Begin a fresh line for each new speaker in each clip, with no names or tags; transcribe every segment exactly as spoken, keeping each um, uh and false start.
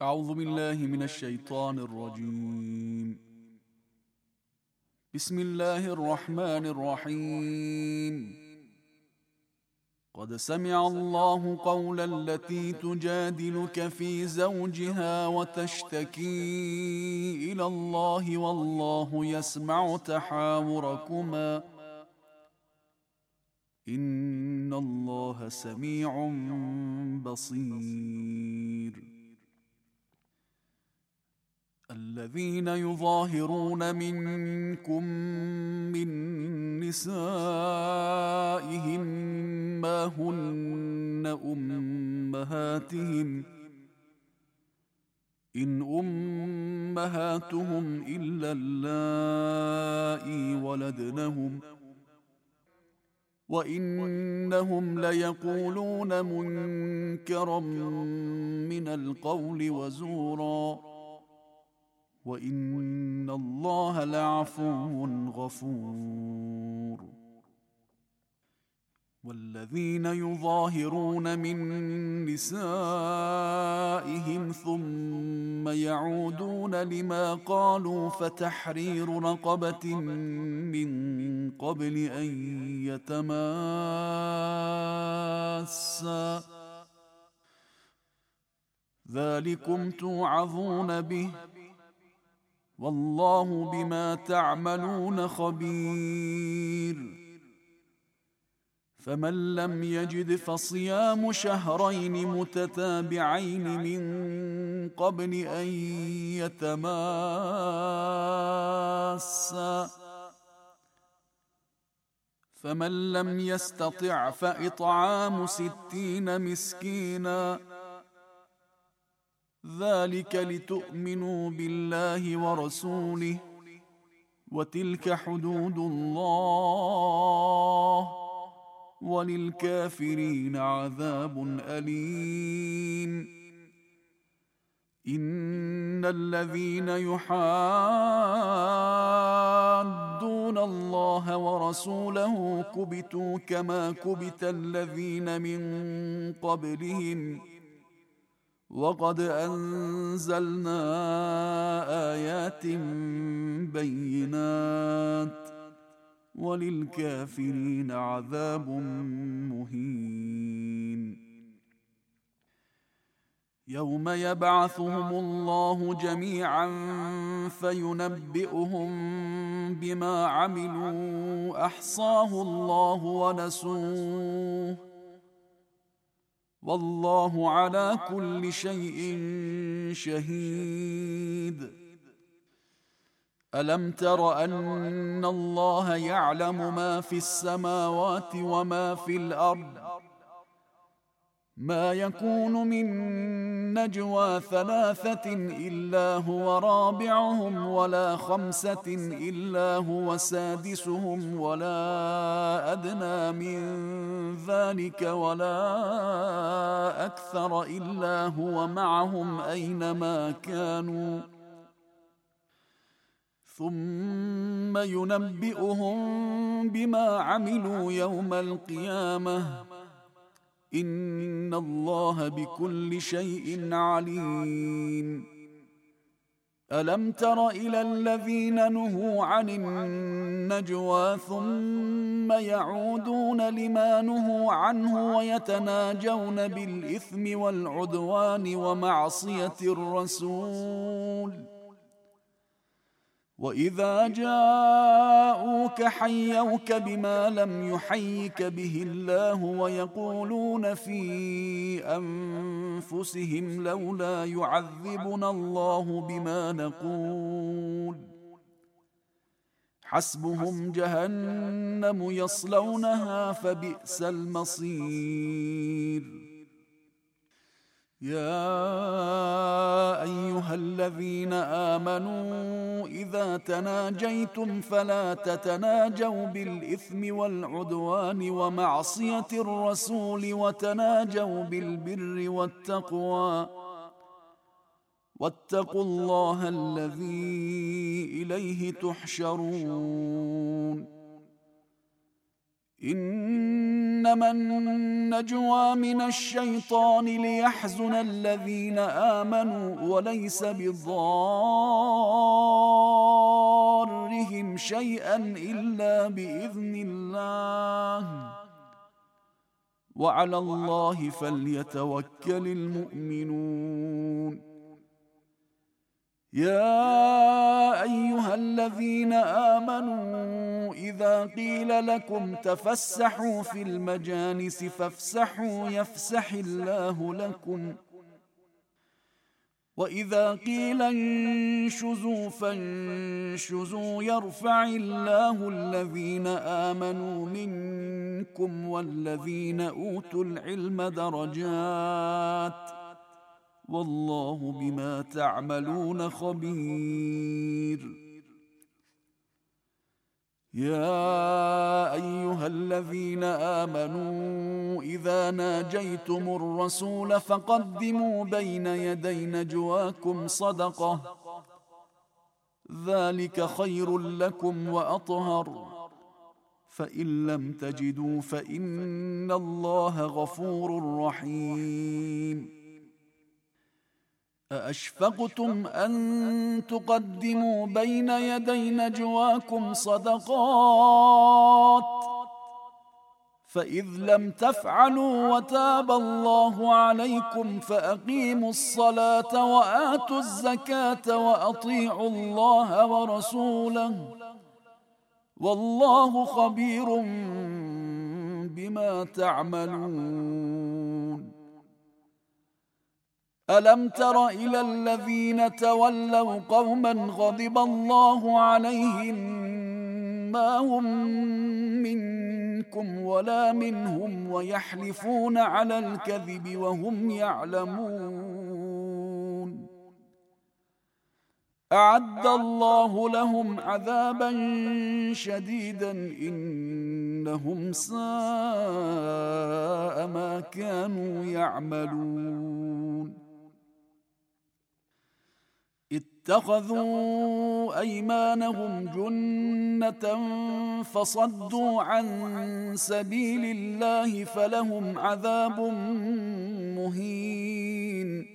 أعوذ بالله من الشيطان الرجيم. بسم الله الرحمن الرحيم. قد سمع الله قول التي تجادلك في زوجها وتشتكي إلى الله والله يسمع تحاوركما إن الله سميع بصير. الذين يظاهرون منكم من نسائهم ما هن أمهاتهم إن أمهاتهم إلا اللائي ولدنهم وإنهم ليقولون منكرا من القول وزورا وإن الله لعفو غفور. والذين يظاهرون من نسائهم ثم يعودون لما قالوا فتحرير رقبة من قبل أن يتماسا ذلكم توعظون به والله بما تعملون خبير. فمن لم يجد فصيام شهرين متتابعين من قبل أن يتماسا فمن لم يستطع فإطعام ستين مسكينا ذلك لتؤمنوا بالله ورسوله وتلك حدود الله وللكافرين عذاب أليم. إن الذين يحادون الله ورسوله كبتوا كما كبت الذين من قبلهم وقد أنزلنا آيات بينات وللكافرين عذاب مهين. يوم يبعثهم الله جميعا فينبئهم بما عملوا أحصاه الله ونسوه والله على كل شيء شهيد. ألم تر أن الله يعلم ما في السماوات وما في الأرض ما يكون من نجوى ثلاثة إلا هو رابعهم ولا خمسة إلا هو سادسهم ولا أدنى من ذلك ولا أكثر إلا هو معهم أينما كانوا ثم ينبئهم بما عملوا يوم القيامة إن الله بكل شيء عليم. ألم تر إلى الذين نهوا عن النجوى ثم يعودون لما نهوا عنه ويتناجون بالإثم والعدوان ومعصية الرسول وإذا جاءوك حيوك بما لم يحيك به الله ويقولون في أنفسهم لولا يعذبنا الله بما نقول حسبهم جهنم يصلونها فبئس المصير. يا أيها الذين آمنوا إذا تناجيتم فلا تتناجوا بالإثم والعدوان ومعصية الرسول وتناجوا بالبر والتقوى واتقوا الله الذي إليه تحشرون. إن إنما النجوى من الشيطان ليحزن الذين آمنوا وليس بضارهم شيئا إلا بإذن الله وعلى الله فليتوكل المؤمنون. يا أيها الذين آمنوا إذا قيل لكم تفسحوا في المجالس فافسحوا يفسح الله لكم وإذا قيل انشزوا فانشزوا يرفع الله الذين آمنوا منكم والذين أوتوا العلم درجات والله بما تعملون خبير. يا أيها الذين آمنوا إذا ناجيتم الرسول فقدموا بين يدي نجواكم صدقة ذلك خير لكم وأطهر فإن لم تجدوا فإن الله غفور رحيم. أأشفقتم أن تقدموا بين يدي نجواكم صدقات فإذ لم تفعلوا وتاب الله عليكم فأقيموا الصلاة وآتوا الزكاة وأطيعوا الله ورسوله والله خبير بما تعملون. ألم تر إلى الذين تولوا قوما غضب الله عليهم ما هم منكم ولا منهم ويحلفون على الكذب وهم يعلمون أعد الله لهم عذابا شديدا إنهم ساء ما كانوا يعملون. اتخذوا أيمانهم جنة فصدوا عن سبيل الله فلهم عذاب مهين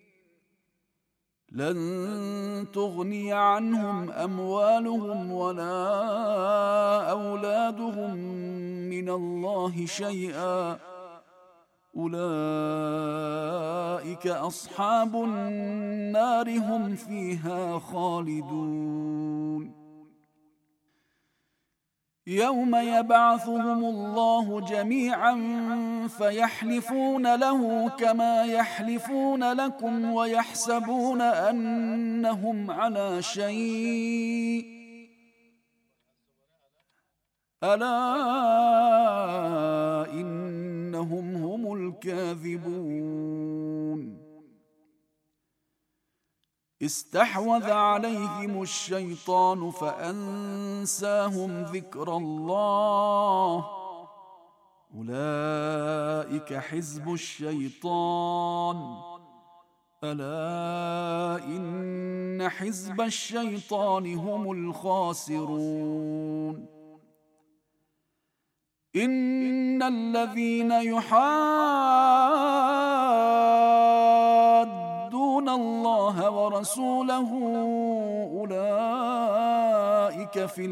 لن تغني عنهم أموالهم ولا أولادهم من الله شيئا أولئك أصحاب النار هم فيها خالدون. يوم يبعثهم الله جميعا فيحلفون له كما يحلفون لكم ويحسبون أنهم على شيء ألا إنهم هم الكاذبون. استحوذ عليهم الشيطان فأنساهم ذكر الله أولئك حزب الشيطان ألا إن حزب الشيطان هم الخاسرون. إن الذين يحادون الله ورسوله أولئك في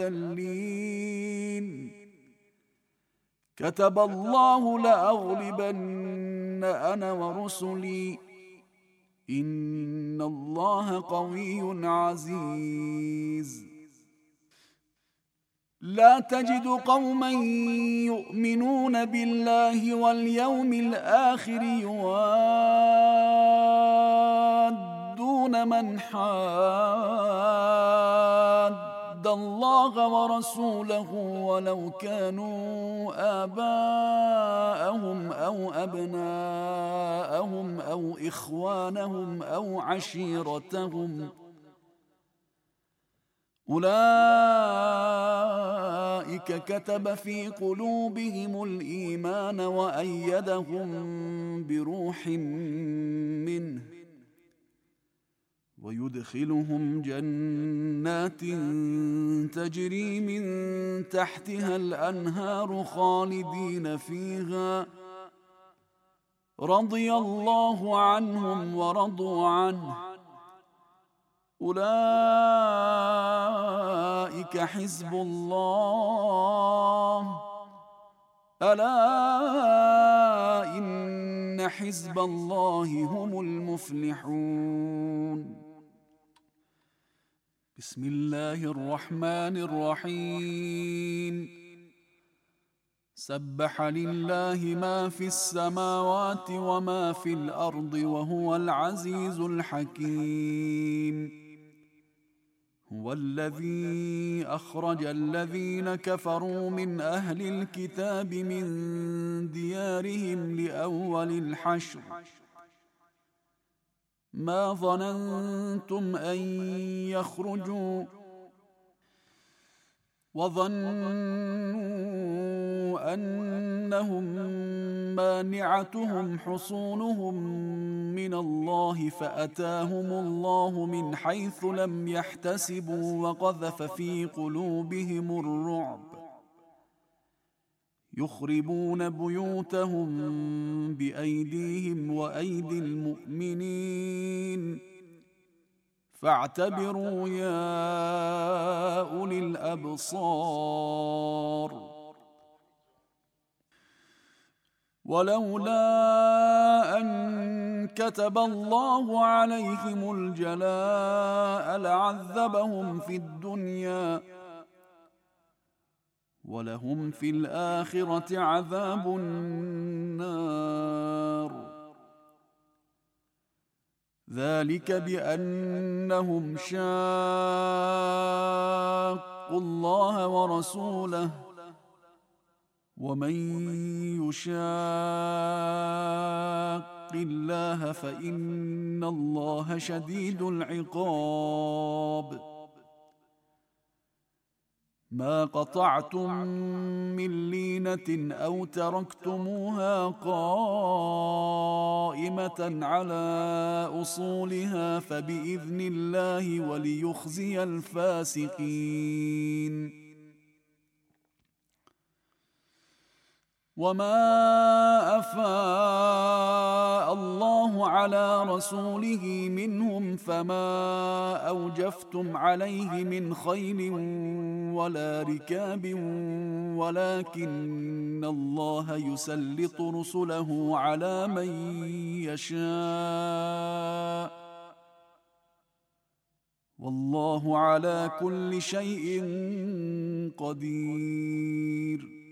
الأذلين كتب الله لأغلبن أنا ورسلي إن الله قوي عزيز. لا تجد قوما يؤمنون بالله واليوم الآخر يوادون من حاد الله ورسوله ولو كانوا آباءهم أو أبناءهم أو إخوانهم أو عشيرتهم أولئك كتب في قلوبهم الإيمان وأيدهم بروح منه ويدخلهم جنات تجري من تحتها الأنهار خالدين فيها رضي الله عنهم ورضوا عنه أولئك حزب الله ألا إن حزب الله هم المفلحون. بسم الله الرحمن الرحيم. سبح لله ما في السماوات وما في الأرض وهو العزيز الحكيم. هو الذي أخرج الذين كفروا من أهل الكتاب من ديارهم لأول الحشر ما ظننتم أن يخرجوا وظنوا أنهم مانعتهم حصونهم من الله فأتاهم الله من حيث لم يحتسبوا وقذف في قلوبهم الرعب يخربون بيوتهم بأيديهم وأيدي المؤمنين فاعتبروا يا أولي الأبصار. ولولا أن كتب الله عليهم الجلاء لعذبهم في الدنيا ولهم في الآخرة عذاب النار ذلك بأنهم شاقوا الله ورسوله ومن يشاق الله فإن الله شديد العقاب. ما قطعتم من لينة أو تركتموها قائمة على أصولها فبإذن الله وليخزي الفاسقين. وما أفاء الله على رسوله منهم فما أوجفتم عليه من خيل ولا ركاب ولكن الله يسلط رسله على من يشاء والله على كل شيء قدير.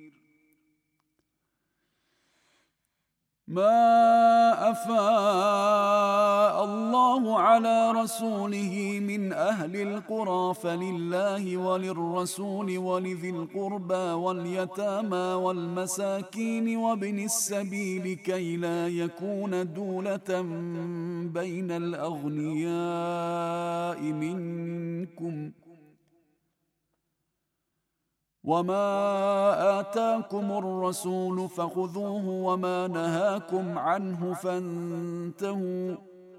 ما أفاء الله على رسوله من أهل القرى فلله وللرسول ولذي القربى واليتامى والمساكين وابن السبيل كي لا يكون دولة بين الأغنياء منكم وما آتاكم الرسول فخذوه وما نهاكم عنه فانتهوا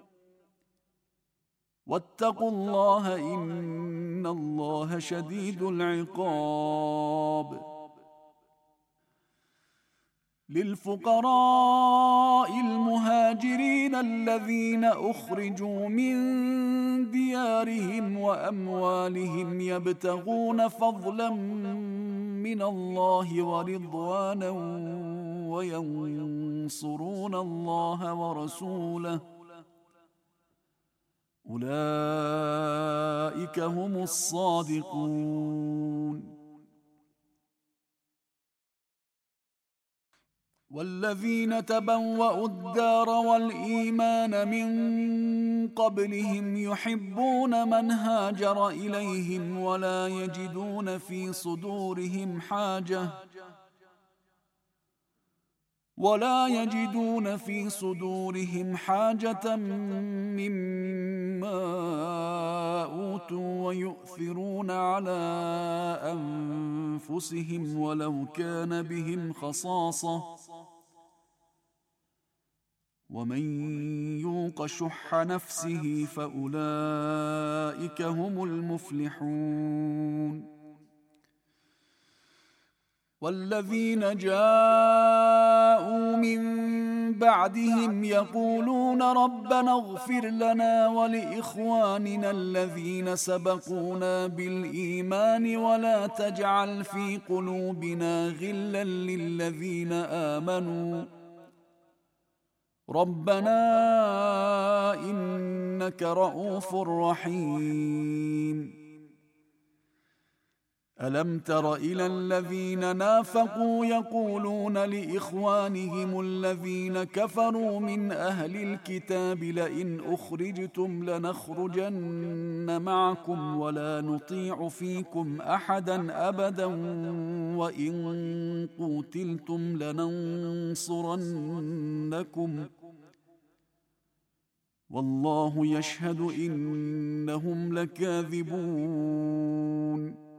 واتقوا الله إن الله شديد العقاب. للفقراء المهاجرين الذين أخرجوا من ديارهم وأموالهم يبتغون فضلا من الله ورضوانا وينصرون الله ورسوله أولئك هم الصادقون. والذين تبوأوا الدار والإيمان من قبلهم يحبون من هاجر إليهم ولا يجدون في صدورهم حاجة ولا يجدون في صدورهم حاجة مما أوتوا ويؤثرون على أنفسهم ولو كان بهم خصاصة ومن يوق يوق شح نفسه فأولئك هم المفلحون. والذين جاءوا من بعدهم يقولون ربنا اغفر لنا ولإخواننا الذين سبقونا بالإيمان ولا تجعل في قلوبنا غلا للذين آمنوا ربنا إنك رؤوف رحيم. ألم تر إلى الذين نافقوا يقولون لإخوانهم الذين كفروا من أهل الكتاب لئن أخرجتم لنخرجن معكم ولا نطيع فيكم أحدا أبدا وإن قوتلتم لننصرنكم والله يشهد إنهم لكاذبون.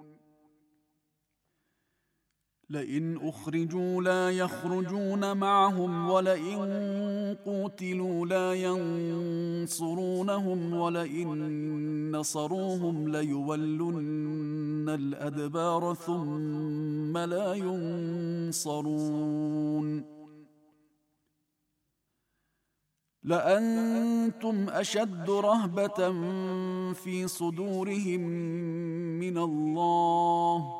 لئن أخرجوا لا يخرجون معهم ولئن قوتلوا لا ينصرونهم ولئن نصروهم ليولن الأدبار ثم لا ينصرون. لأنتم أشد رهبة في صدورهم من الله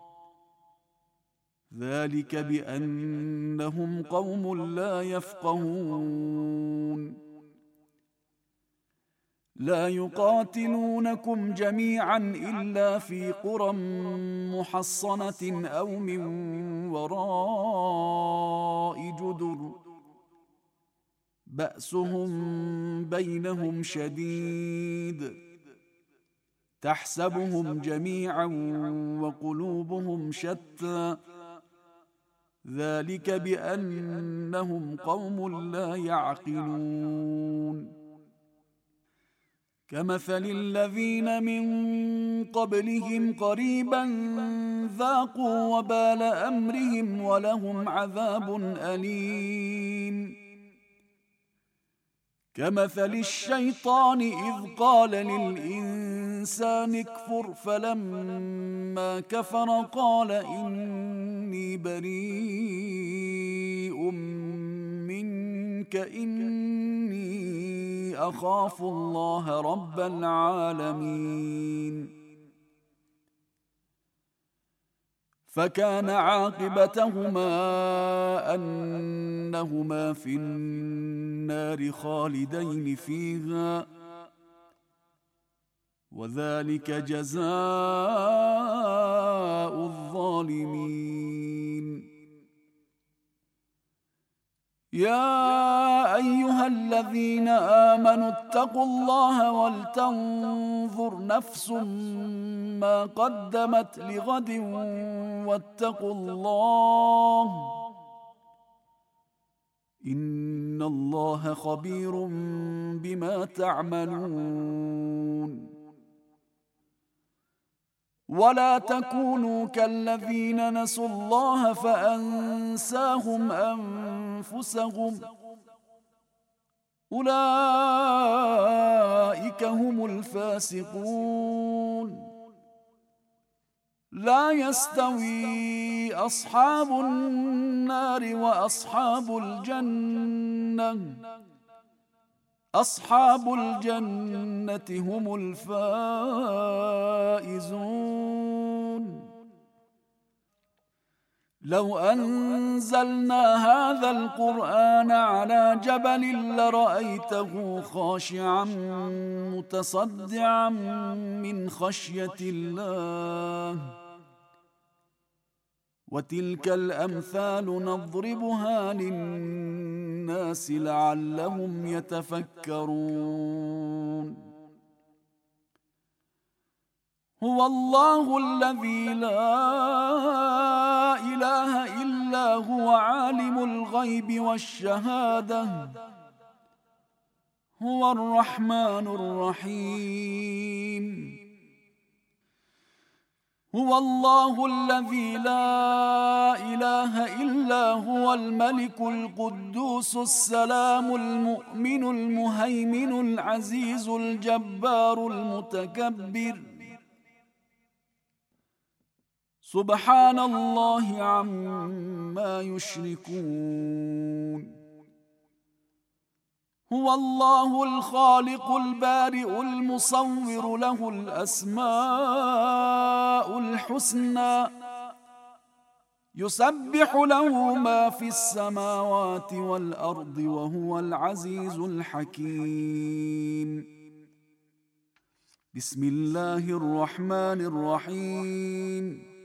ذلك بأنهم قوم لا يفقهون. لا يقاتلونكم جميعا إلا في قرى محصنة أو من وراء جدر بأسهم بينهم شديد تحسبهم جميعا وقلوبهم شتى ذلك بأنهم قوم لا يعقلون. كمثل الذين من قبلهم قريبا ذاقوا وبال أمرهم ولهم عذاب أليم. كمثل الشيطان إذ قال للإنسان اكفر فلما كفر قال إني بريء منك إني أخاف الله رب العالمين. فكان عاقبتهما أنهما في النار خالدين فيها وذلك جزاء الظالمين. يا أيها الذين آمنوا اتقوا الله ولتنظر نفس ما قدمت لغد واتقوا الله إن الله خبير بما تعملون. ولا تكونوا كالذين نسوا الله فأنساهم أنفسهم أولئك هم الفاسقون. لا يستوي أصحاب النار وأصحاب الجنة أصحاب الجنة هم الفائزون. لو أنزلنا هذا القرآن على جبل لرأيته خاشعا متصدعا من خشية الله وتلك الأمثال نضربها للناس لعلهم يتفكرون. هو الله الذي لا إله إلا هو عالم الغيب والشهادة هو الرحمن الرحيم. هو الله الذي لا إله إلا هو الملك القدوس السلام المؤمن المهيمن العزيز الجبار المتكبر سبحان الله عما يشركون هو الله الخالق البارئ المصور له الأسماء الحسنى يسبح له ما في السماوات والأرض وهو العزيز الحكيم بسم الله الرحمن الرحيم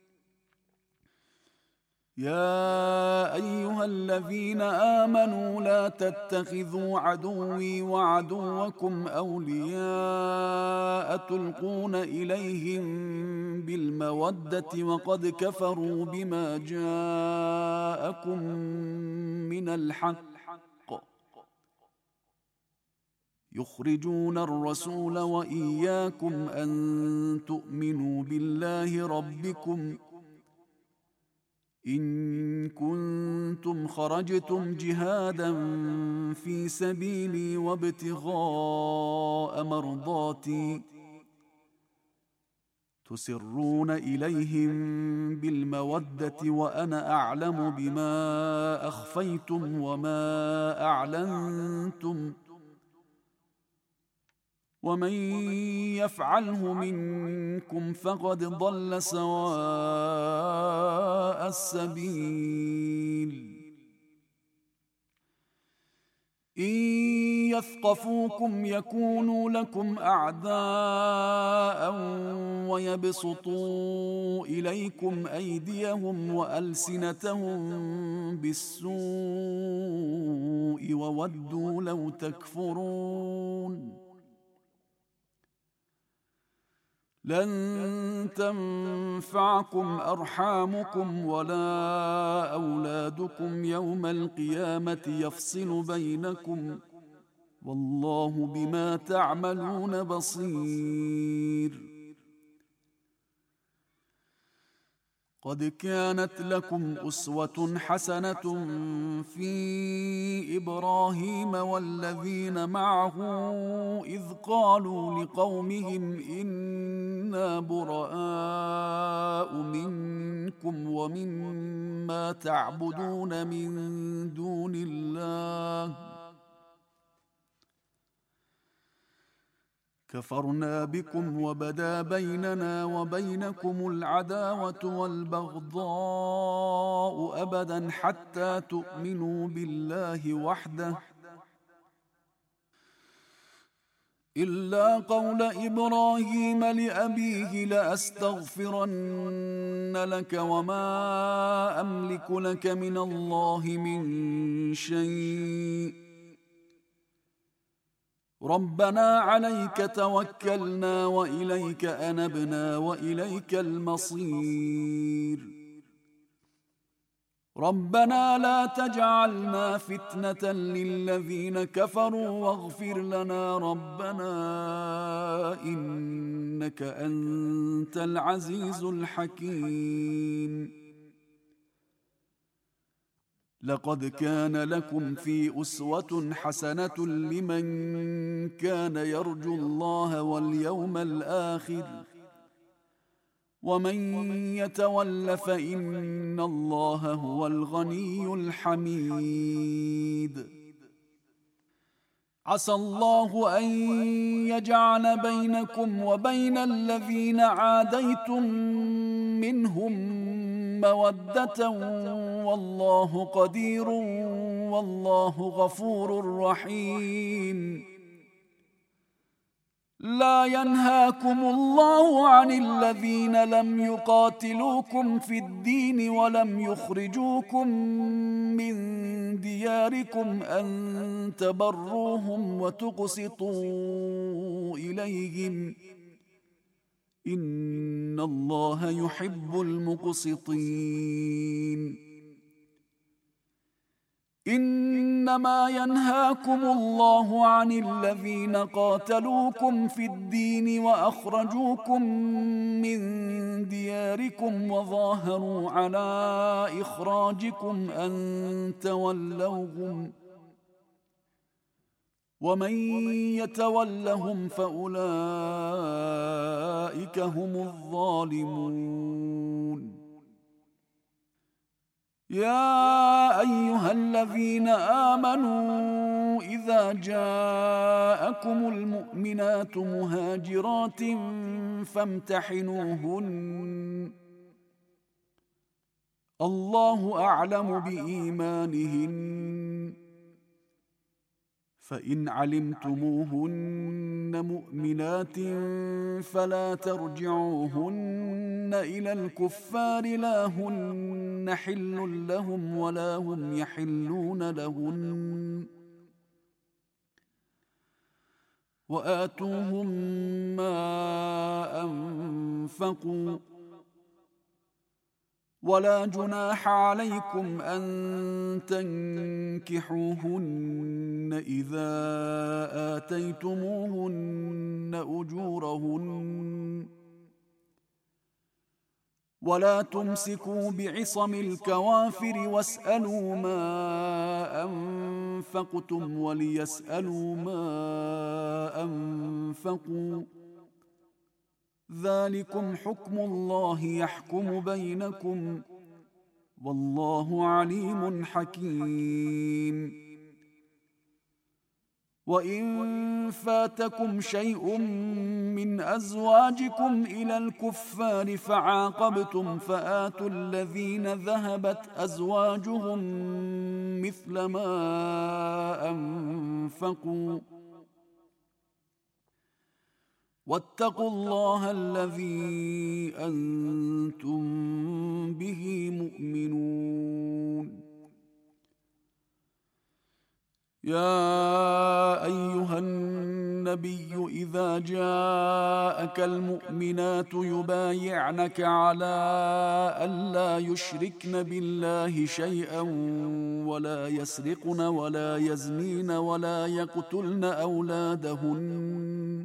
يا أيها الذين آمنوا لا تتخذوا عدوي وعدوكم أولياء تلقون إليهم بالمودة وقد كفروا بما جاءكم من الحق يخرجون الرسول وإياكم أن تؤمنوا بالله ربكم إن كنتم خرجتم جهادا في سبيلي وابتغاء مرضاتي تسرون إليهم بالمودة وأنا أعلم بما أخفيتم وما أعلنتم ومن يفعله منكم فقد ضل سواء السبيل إن يثقفوكم يكونوا لكم أعداء ويبسطوا إليكم أيديهم وألسنتهم بالسوء وودوا لو تكفرون لن تنفعكم أرحامكم ولا أولادكم يوم القيامة يفصل بينكم والله بما تعملون بصير قد كانت لكم أسوة حسنة في إبراهيم والذين معه إذ قالوا لقومهم إنا براء منكم ومما تعبدون من دون الله كفرنا بكم وبدا بيننا وبينكم العداوة والبغضاء أبدا حتى تؤمنوا بالله وحده إلا قول إبراهيم لأبيه لأستغفرن لك وما أملك لك من الله من شيء ربنا عليك توكلنا وإليك أنبنا وإليك المصير ربنا لا تجعلنا فتنة للذين كفروا واغفر لنا ربنا إنك أنت العزيز الحكيم لقد كان لكم في أسوة حسنة لمن كان يرجو الله واليوم الآخر ومن يتول فإن الله هو الغني الحميد عسى الله أن يجعل بينكم وبين الذين عاديتم منهم مودة والله قدير والله غفور رحيم لا ينهاكم الله عن الذين لم يقاتلوكم في الدين ولم يخرجوكم من دياركم أن تبروهم وتقسطوا إليهم إن الله يحب المقسطين إنما ينهاكم الله عن الذين قاتلوكم في الدين وأخرجوكم من دياركم وظاهروا على إخراجكم أن تولوهم ومن يتولهم فأولئك هم الظالمون. يا أيها الذين آمنوا إذا جاءكم المؤمنات مهاجرات فامتحنوهن الله أعلم بإيمانهن فإن علمتموهن مؤمنات فلا ترجعوهن إلى الكفار لا هن حل لهم ولا هم يحلون لهن وآتوهم ما أنفقوا ولا جناح عليكم أن تنكحوهن إذا آتيتموهن أجورهن ولا تمسكوا بعصم الكوافر واسألوا ما أنفقتم وليسألوا ما أنفقوا ذلكم حكم الله يحكم بينكم والله عليم حكيم. وإن فاتكم شيء من أزواجكم إلى الكفار فعاقبتم فآتوا الذين ذهبت أزواجهم مثل ما أنفقوا واتقوا الله الذي أنتم به مؤمنون. يا أيها النبي إذا جاءك المؤمنات يبايعنك على ألا يشركن بالله شيئا ولا يسرقن ولا يزنين ولا يقتلن أولادهن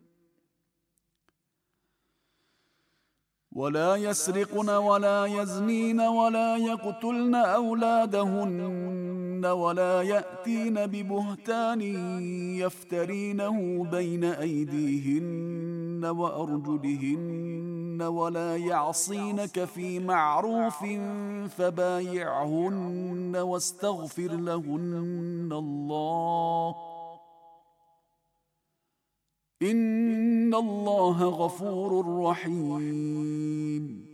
ولا يسرقن ولا يزنين ولا يقتلن أولادهن ولا يأتين ببهتان يفترينه بين أيديهن وأرجلهن ولا يعصينك في معروف فبايعهن واستغفر لهن الله إن الله غفور رحيم.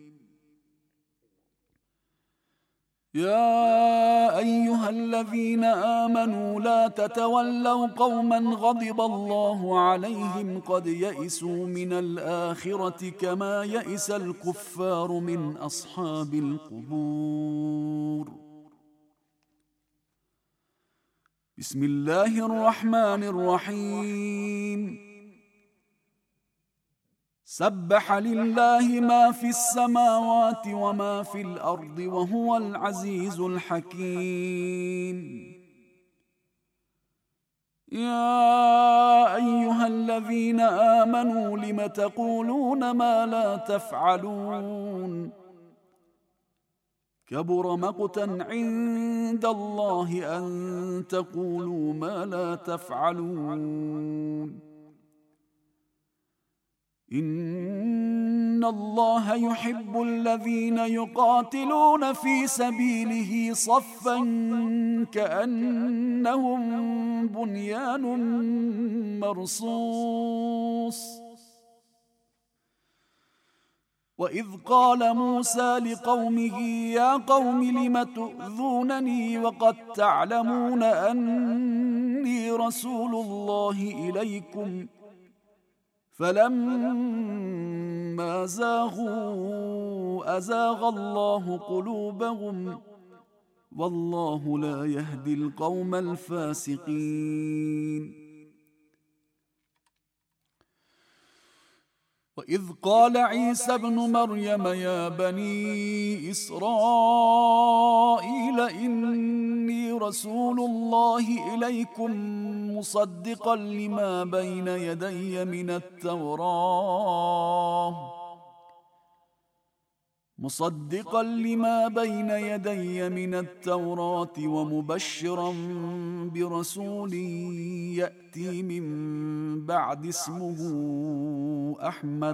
يا أيها الذين آمنوا لا تتولوا قوما غضب الله عليهم قد يئسوا من الآخرة كما يئس الكفار من أصحاب القبور. بسم الله الرحمن الرحيم. سبح لله ما في السماوات وما في الأرض وهو العزيز الحكيم. يا أيها الذين آمنوا لم تقولون ما لا تفعلون كبر مقتا عند الله أن تقولوا ما لا تفعلون إن الله يحب الذين يقاتلون في سبيله صفا كأنهم بنيان مرصوص. وإذ قال موسى لقومه يا قوم لم تؤذونني وقد تعلمون أني رسول الله إليكم فلما زاغوا أزاغ الله قلوبهم والله لا يهدي القوم الفاسقين. وإذ قال عيسى ابن مريم يا بني إسرائيل إني رسول الله إليكم مصدقا لما بين يدي من التوراة مصدقا لما بين يدي من التوراة ومبشرا برسول يأتي من بعد اسمه أحمد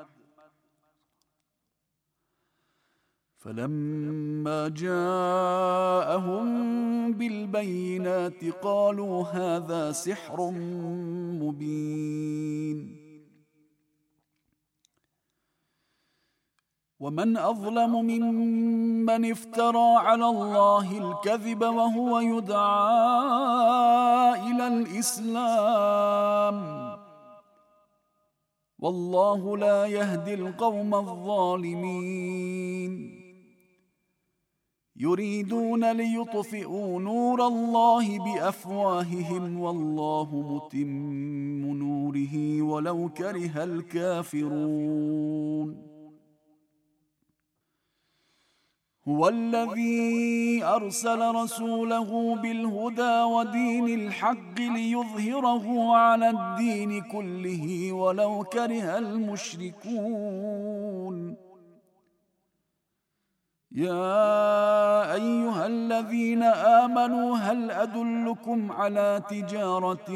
فلما جاءهم بالبينات قالوا هذا سحر مبين ومن أظلم ممن افترى على الله الكذب وهو يدعى إلى الإسلام والله لا يهدي القوم الظالمين يريدون ليطفئوا نور الله بأفواههم والله متم نوره ولو كره الكافرون هو الذي أرسل رسوله بالهدى ودين الحق ليظهره على الدين كله ولو كره المشركون يا أيها الذين آمنوا هل أدلكم على تجارة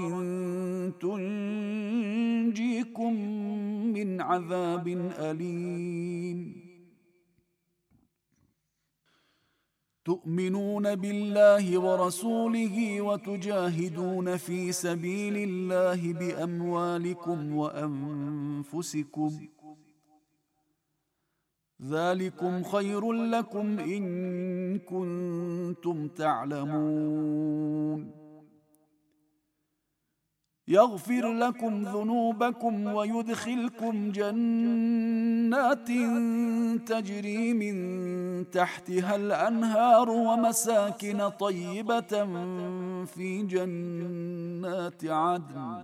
تنجيكم من عذاب أليم تؤمنون بالله ورسوله وتجاهدون في سبيل الله بأموالكم وأنفسكم ذلكم خير لكم إن كنتم تعلمون يغفر لكم ذنوبكم ويدخلكم جنات تجري من تحتها الأنهار ومساكن طيبة في جنات عدن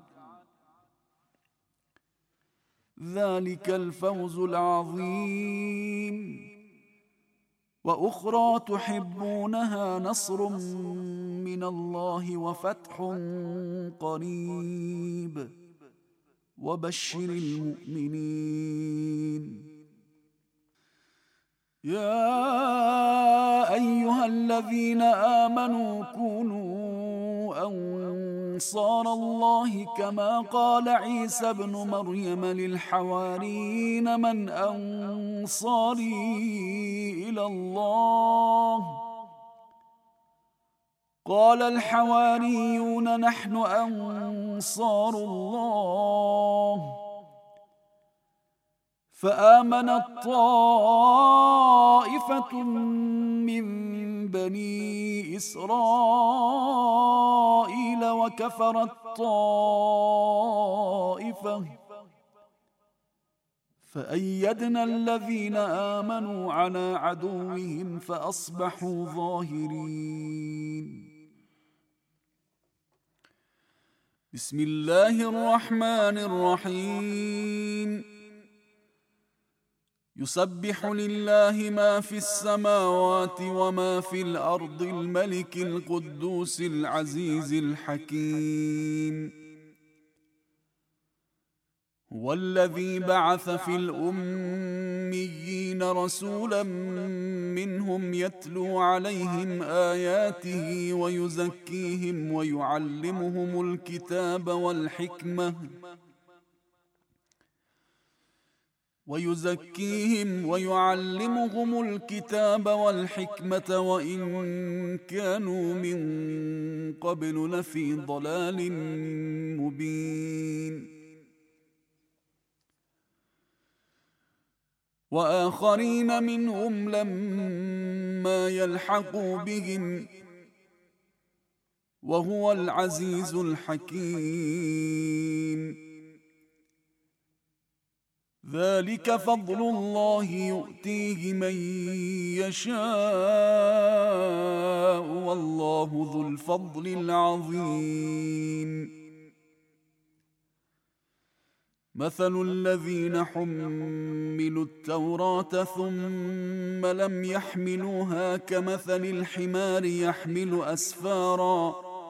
ذلك الفوز العظيم وأخرى تحبونها نصر من الله وفتح قريب وبشر المؤمنين يا أيها الذين آمنوا كونوا أنصار الله كما قال عيسى ابن مريم للحواريين من أنصاري إلى الله قال الحواريون نحن أنصار الله فآمنت طائفة من بني إسرائيل وكفرت طائفة فأيدنا الذين آمنوا على عدوهم فأصبحوا ظاهرين بسم الله الرحمن الرحيم يسبح لله ما في السماوات وما في الأرض الملك القدوس العزيز الحكيم هو الذي بعث في الأميين رسولا منهم يتلو عليهم آياته ويزكيهم ويعلمهم الكتاب والحكمة ويزكيهم ويعلمهم الكتاب والحكمة وإن كانوا من قبل لفي ضلال مبين وآخرين منهم لما يلحقوا بهم وهو العزيز الحكيم ذلك فضل الله يؤتيه من يشاء والله ذو الفضل العظيم مثل الذين حملوا التوراة ثم لم يحملوها كمثل الحمار يحمل أسفارا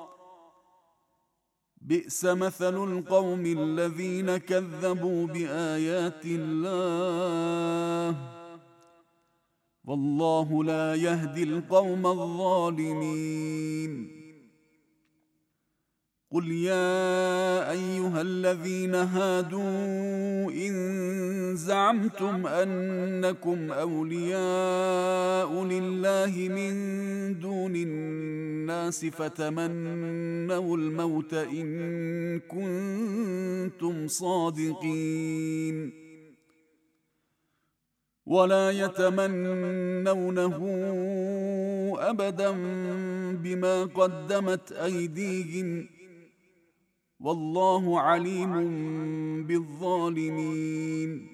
بئس مثل القوم الذين كذبوا بآيات الله والله لا يهدي القوم الظالمين. قل يا أيها الذين هادوا إن زعمتم أنكم أولياء لله من دون الناس فتمنوا الموت إن كنتم صادقين ولا يتمنونه أبدا بما قدمت أيديهم والله عليم بالظالمين.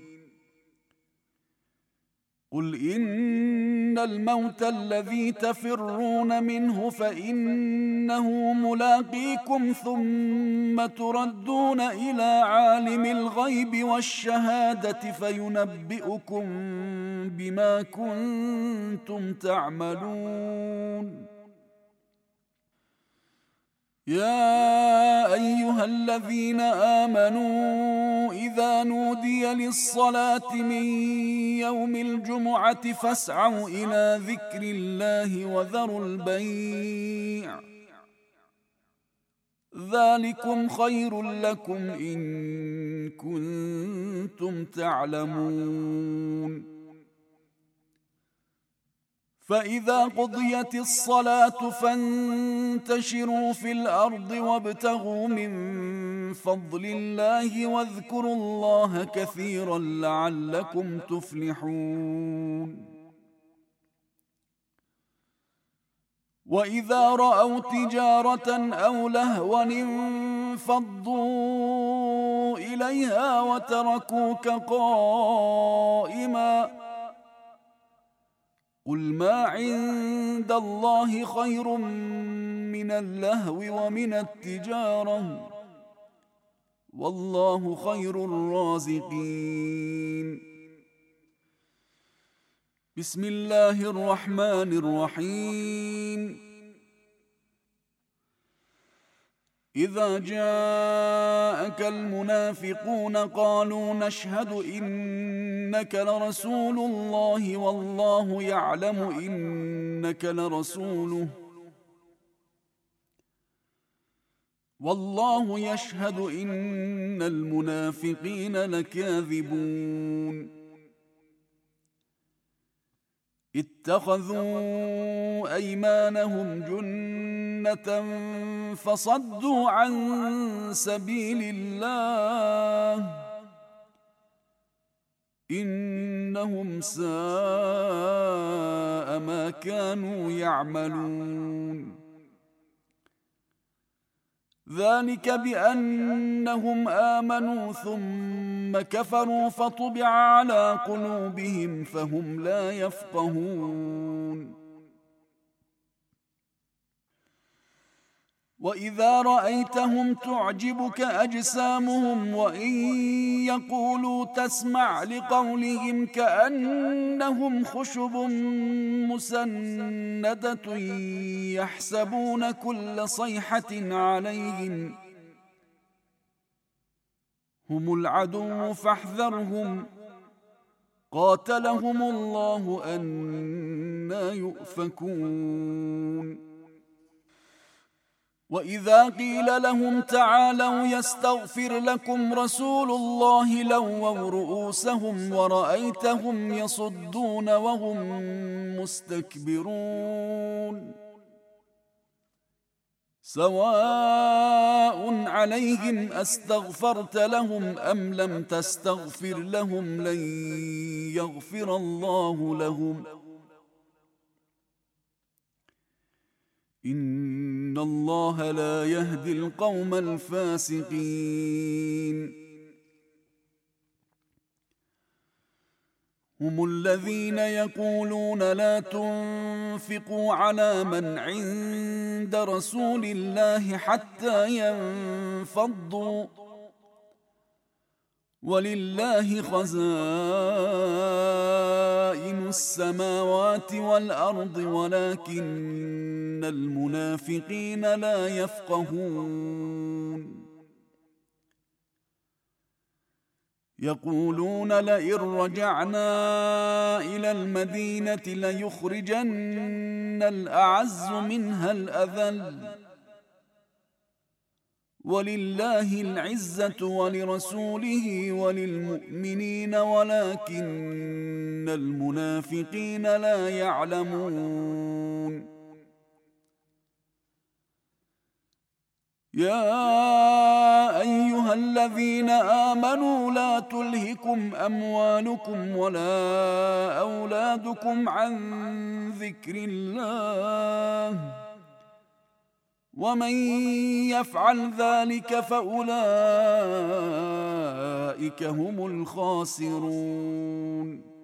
قل إن الموت الذي تفرون منه فإنه ملاقيكم ثم تردون إلى عالم الغيب والشهادة فينبئكم بما كنتم تعملون. يا أيها الذين آمنوا إذا نودي للصلاة من يوم الجمعة فاسعوا إلى ذكر الله وذروا البيع ذلكم خير لكم إن كنتم تعلمون. فإذا قضيت الصلاة فانتشروا في الأرض وابتغوا من فضل الله واذكروا الله كثيرا لعلكم تفلحون. وإذا رأوا تجارة أو لهوا انفضوا إليها وتركوك قائما قل ما عند الله خير من اللهو ومن التجارة والله خير الرازقين. بسم الله الرحمن الرحيم. إذا جاءك المنافقون قالوا نشهد إنك لرسول الله والله يعلم إنك لرسوله والله يشهد إن المنافقين لكاذبون. اتخذوا أيمانهم جنة فصدوا عن سبيل الله إنهم ساء ما كانوا يعملون. ذلك بأنهم آمنوا ثم كفروا فطبع على قلوبهم فهم لا يفقهون. وإذا رأيتهم تعجبك أجسامهم وإن يقولوا تسمع لقولهم كأنهم خشب مسندة يحسبون كل صيحة عليهم هم العدو فاحذرهم قاتلهم الله أنى يؤفكون. وإذا قيل لهم تعالوا يستغفر لكم رسول الله لووا رؤوسهم ورأيتهم يصدون وهم مستكبرون. سواء عليهم أستغفرت لهم أم لم تستغفر لهم لن يغفر الله لهم إن الله لا يهدي القوم الفاسقين. هم الذين يقولون لا تنفقوا على من عند رسول الله حتى ينفضوا ولله خزائن السماوات والأرض ولكن المنافقين لا يفقهون يقولون لئن رجعنا إلى المدينة ليخرجن الأعز منها الأذل ولله العزة ولرسوله وللمؤمنين ولكن المنافقين لا يعلمون يا أيها الذين آمنوا لا تلهكم أموالكم ولا أولادكم عن ذكر الله ومن يفعل ذلك فأولئك هم الخاسرون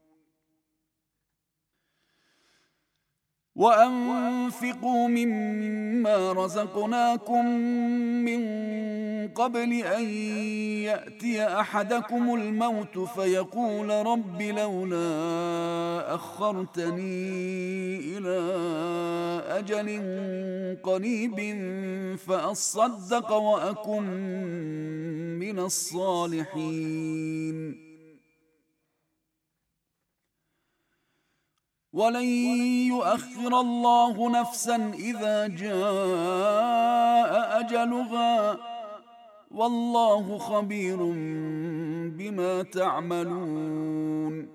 وأنفقوا مما رزقناكم من قبل أن يأتي أحدكم الموت فيقول رب لولا أخرتني إلى أجل قريب فأصدق وأكن من الصالحين ولن يؤخر الله نفسا إذا جاء أجلها والله خبير بما تعملون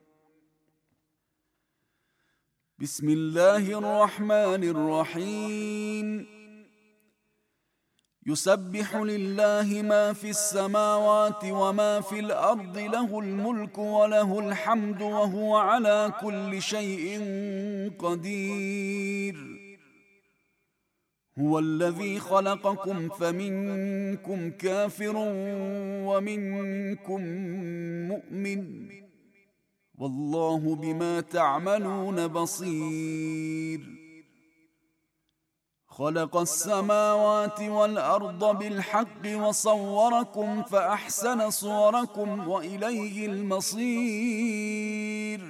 بسم الله الرحمن الرحيم يسبح لله ما في السماوات وما في الأرض له الملك وله الحمد وهو على كل شيء قدير هو الذي خلقكم فمنكم كافر ومنكم مؤمن والله بما تعملون بصير خلق السماوات والأرض بالحق وصوركم فأحسن صوركم وإليه المصير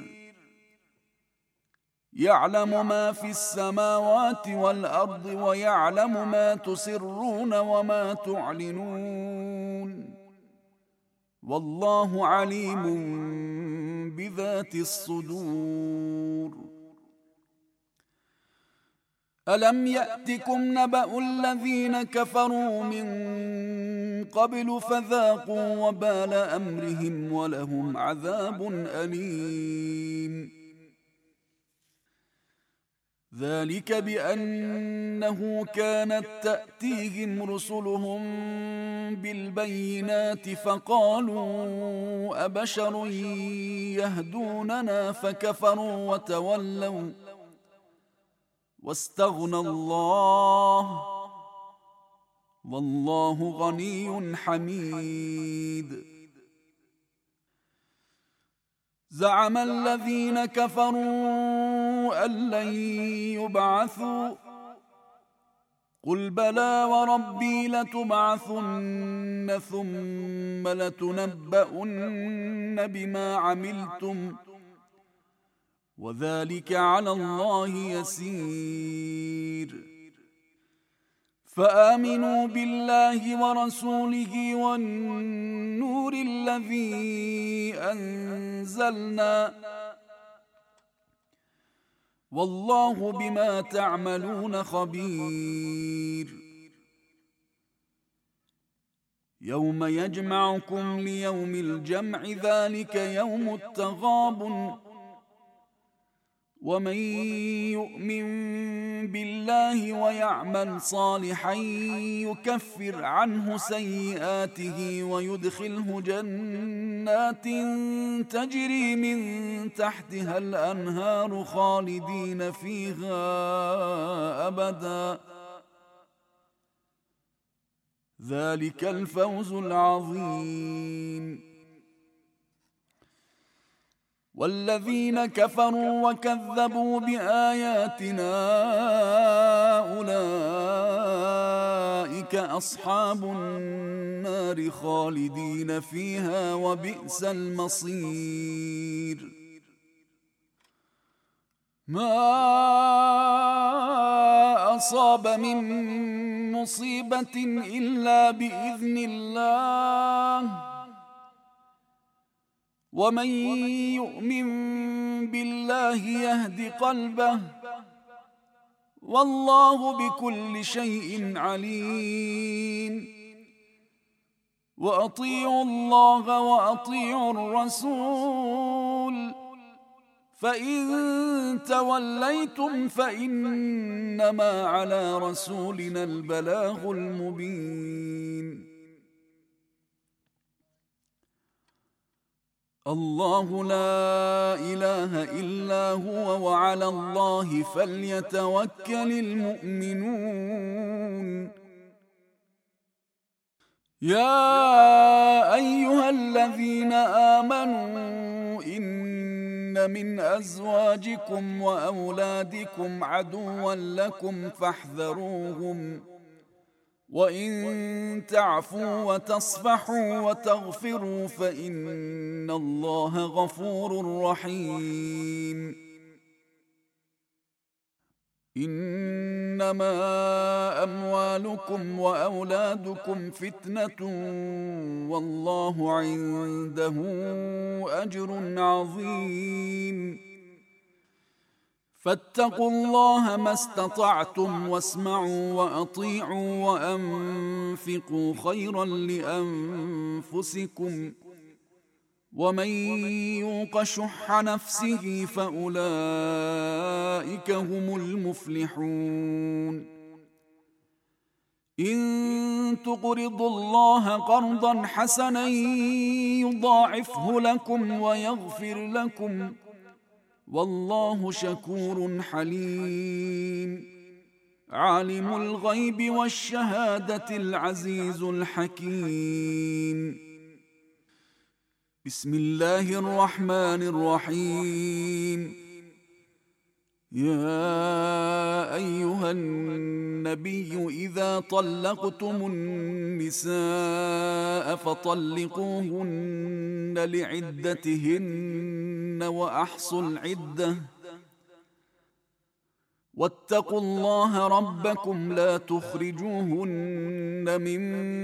يعلم ما في السماوات والأرض ويعلم ما تسرون وما تعلنون والله عليم بذات الصدور ألم يأتكم نبأ الذين كفروا من قبل فذاقوا وبال أمرهم ولهم عذاب أليم ذلك بأنه كانت تأتيهم رسلهم بالبينات فقالوا أبشر يهدوننا فكفروا وتولوا واستغنى الله والله غني حميد زعم الذين كفروا أن لن يبعثوا قل بلى وربي لتبعثن ثم لتنبؤن بما عملتم وذلك على الله يسير فآمنوا بالله ورسوله والنور الذي أنزلنا والله بما تعملون خبير يوم يجمعكم ليوم الجمع ذلك يوم التغابن ومن يؤمن بالله ويعمل صالحا يكفر عنه سيئاته ويدخله جنات تجري من تحتها الأنهار خالدين فيها أبدا ذلك الفوز العظيم والذين كفروا وكذبوا بآياتنا أولئك أصحاب النار خالدين فيها وبئس المصير. ما أصاب من مصيبة إلا بإذن الله، ومن يؤمن بالله يهد قلبه، والله بكل شيء عليم. وأطيعوا الله وأطيعوا الرسول، فإن توليتم فإنما على رسولنا البلاغ المبين. الله لا إله إلا هو وعلى الله فليتوكل المؤمنون. يا أيها الذين آمنوا إن من أزواجكم وأولادكم عدوا لكم فاحذروهم، وإن تعفوا وتصفحوا وتغفروا فإن الله غفور رحيم. إنما أموالكم وأولادكم فتنة والله عنده أجر عظيم. فاتقوا الله ما استطعتم واسمعوا وأطيعوا وأنفقوا خيرا لأنفسكم، ومن يوق شح نفسه فأولئك هم المفلحون. إن تقرضوا الله قرضا حسنا يضاعفه لكم ويغفر لكم، والله شكور حليم. عالم الغيب والشهادة العزيز الحكيم. بسم الله الرحمن الرحيم. يا أيها النبي إذا طلقتم النساء فطلقوهن لعدتهن وأحصوا العدة، واتقوا الله ربكم لا تخرجوهن من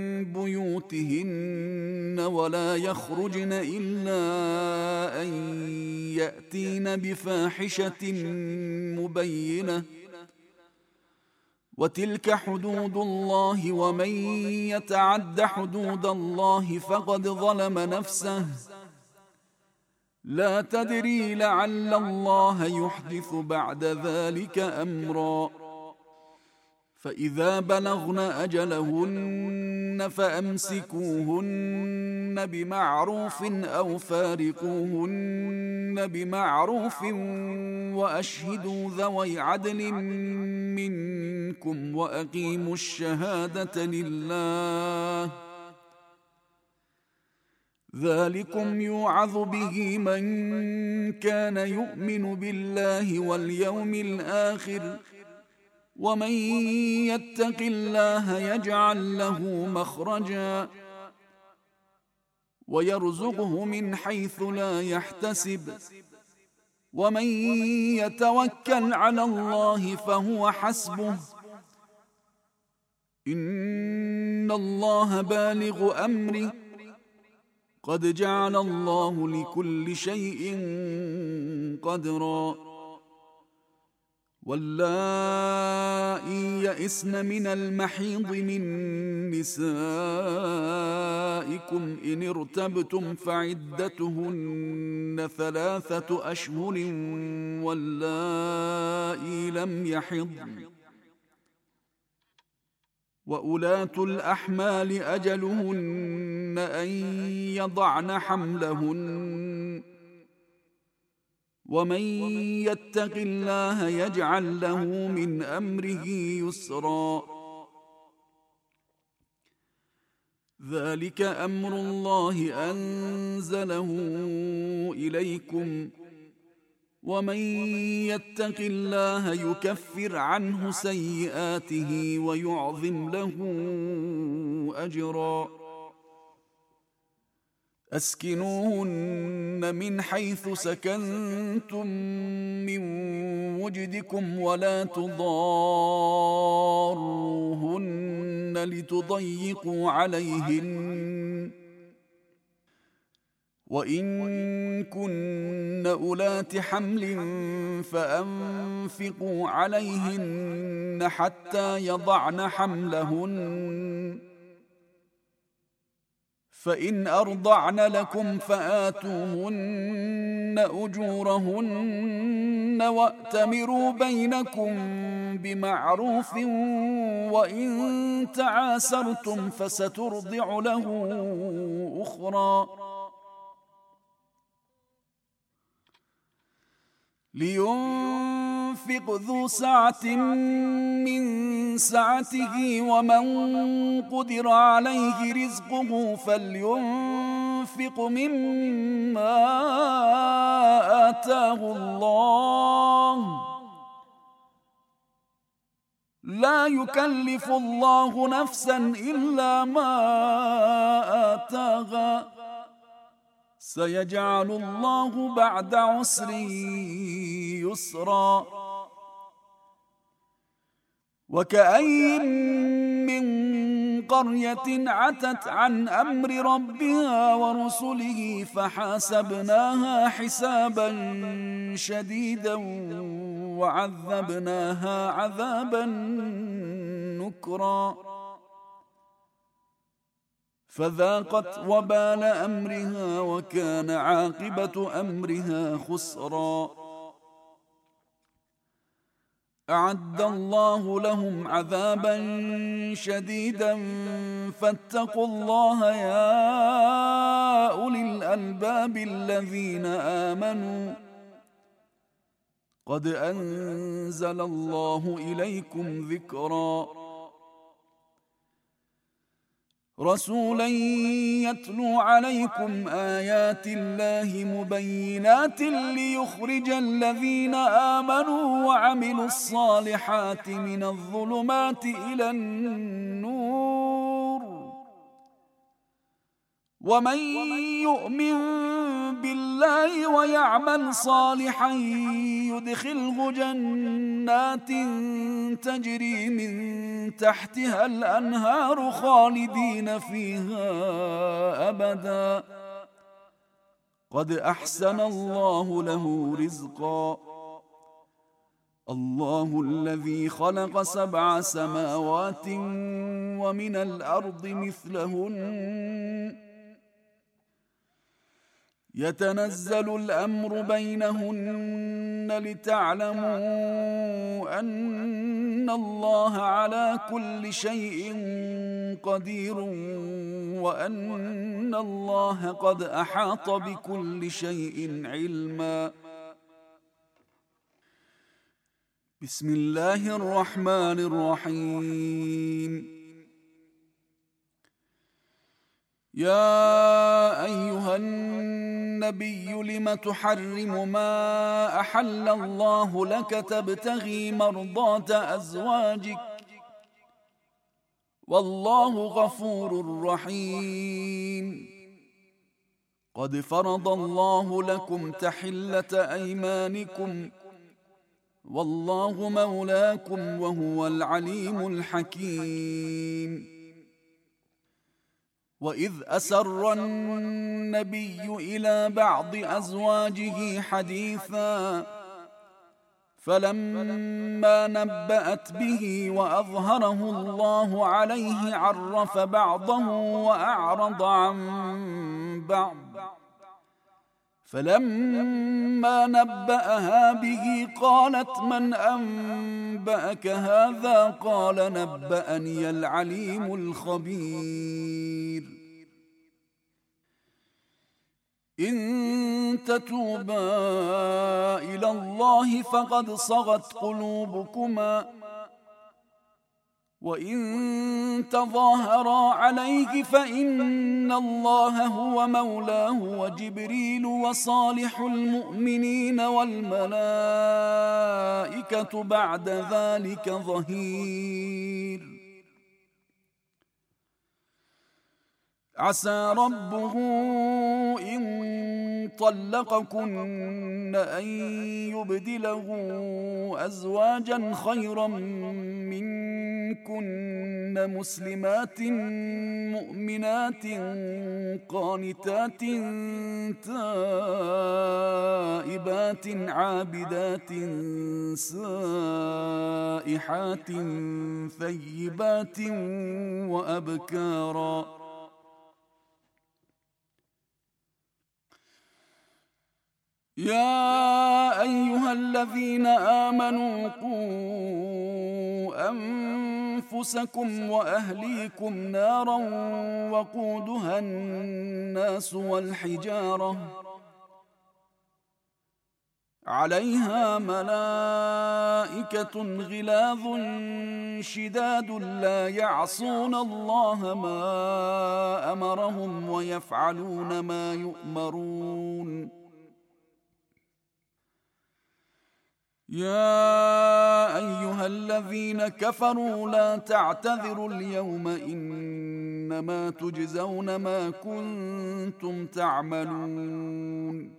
بيوتهن ولا يخرجن إلا أن يأتين بفاحشة مبينة، وتلك حدود الله ومن يتعد حدود الله فقد ظلم نفسه. لا تدري لعل الله يحدث بعد ذلك أمرا. فإذا بلغن أجلهن فأمسكوهن بمعروف أو فارقوهن بمعروف وأشهدوا ذوي عدل منكم وأقيموا الشهادة لله، ذلكم يوعظ به من كان يؤمن بالله واليوم الآخر، ومن يتق الله يجعل له مخرجا ويرزقه من حيث لا يحتسب، ومن يتوكل على الله فهو حسبه، إن الله بالغ أمره، قد جعل الله لكل شيء قدرا. واللائي يئسن من المحيض من نسائكم إن ارتبتم فعدتهن ثلاثة أشهر واللائي لم يحضن، وأولاة الأحمال أجلهن أن يضعن حملهن، ومن يتق الله يجعل له من أمره يسرا. ذلك أمر الله أنزله إليكم، ومن يتق الله يكفر عنه سيئاته ويعظم له أجرا. أسكنوهن من حيث سكنتم من وجدكم ولا تضاروهن لتضيقوا عليهن، وإن كن أولات حمل فأنفقوا عليهن حتى يضعن حملهن، فإن أرضعن لكم فآتوهن أجورهن وأتمروا بينكم بمعروف، وإن تعاسرتم فسترضع له أخرى. لينفق ذو سعة من سعته، ومن قدر عليه رزقه فلينفق مما آتاه الله، لا يكلف الله نفسا إلا ما آتاها، سيجعل الله بعد عسر يسرا. وكأين من قرية عتت عن أمر ربها ورسله فحاسبناها حسابا شديدا وعذبناها عذابا نكرا، فذاقت وبال أمرها وكان عاقبة أمرها خسرا. أعد الله لهم عذابا شديدا فاتقوا الله يا أولي الألباب الذين آمنوا، قد أنزل الله إليكم ذكرا. رسولا يتلو عليكم آيات الله مبينات ليخرج الذين آمنوا وعملوا الصالحات من الظلمات إلى النور، ومن يؤمن بالله ويعمل صالحا يدخله جنات تجري من تحتها الأنهار خالدين فيها أبدا، قد أحسن الله له رزقا. الله الذي خلق سبع سماوات ومن الأرض مثلهن يتنزل الأمر بينهن لتعلموا أن الله على كل شيء قدير، وأن الله قد أحاط بكل شيء علما. بسم الله الرحمن الرحيم. يا أيها النبي لم تحرم ما أحل الله لك تبتغي مرضات أزواجك، والله غفور رحيم. قد فرض الله لكم تحلة أيمانكم، والله مولاكم وهو العليم الحكيم. وإذ أسر النبي إلى بعض أزواجه حديثا فلما نبأت به وأظهره الله عليه عرف بعضه وأعرض عن بعض، فلما نبأها به قالت من أنبأك هذا؟ قال نبأني العليم الخبير. إن تتوبا إلى الله فقد صغت قلوبكما، وإن تظاهرا عليه فإن الله هو مولاه وجبريل وصالح المؤمنين والملائكة بعد ذلك ظهير. عسى ربه إن طلقكن أن يبدله أزواجا خيرا منكن مسلمات مؤمنات قانتات تائبات عابدات سائحات ثيبات وأبكارا. يا أيها الذين آمنوا قوا أنفسكم وأهليكم نارا وقودها الناس والحجارة عليها ملائكة غلاظ شداد لا يعصون الله ما أمرهم ويفعلون ما يؤمرون. يا أيها الذين كفروا لا تعتذروا اليوم إنما تجزون ما كنتم تعملون.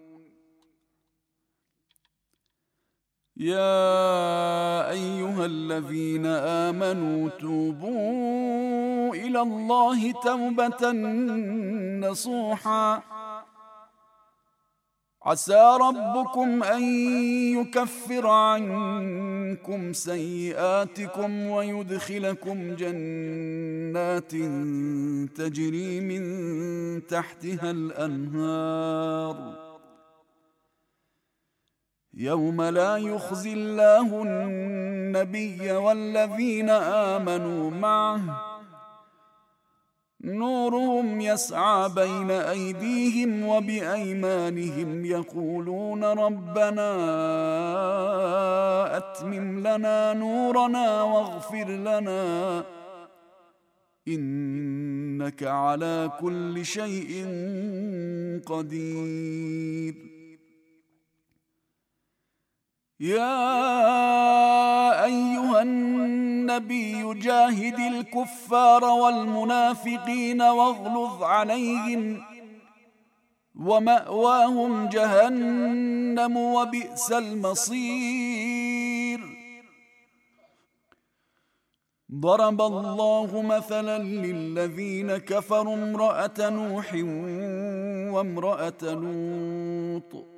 يا أيها الذين آمنوا توبوا إلى الله توبة نصوحا عسى ربكم أن يكفر عنكم سيئاتكم ويدخلكم جنات تجري من تحتها الأنهار يوم لا يخزي الله النبي والذين آمنوا معه نورهم يسعى بين أيديهم وبأيمانهم يقولون ربنا أتمم لنا نورنا واغفر لنا إنك على كل شيء قدير. يا أيها النبي جاهد الكفار والمنافقين واغلظ عليهم ومأواهم جهنم وبئس المصير. ضرب الله مثلا للذين كفروا امرأة نوح وامرأة لوط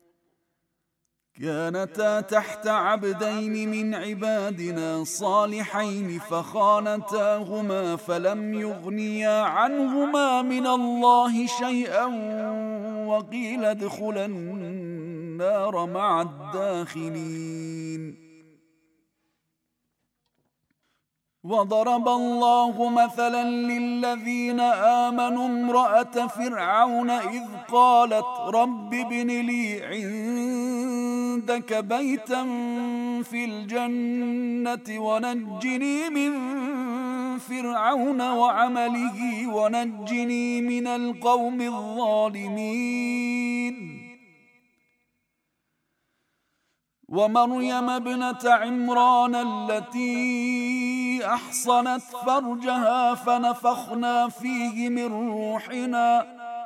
كانتا تحت عبدين من عبادنا صالحين فخانتاهما فلم يغنيا عنهما من الله شيئا وقيل ادخلا النار مع الداخلين. وضرب الله مثلا للذين آمنوا امرأة فرعون إذ قالت رب ابن لي عندك بيتا في الجنة ونجني من فرعون وعمله ونجني من القوم الظالمين. ومريم ابنة عمران التي أحصنت فرجها فنفخنا فيه من روحنا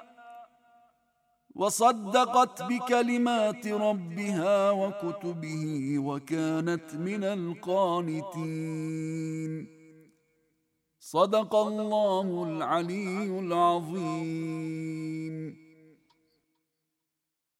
وصدقت بكلمات ربها وكتبه وكانت من القانتين. صدق الله العلي العظيم.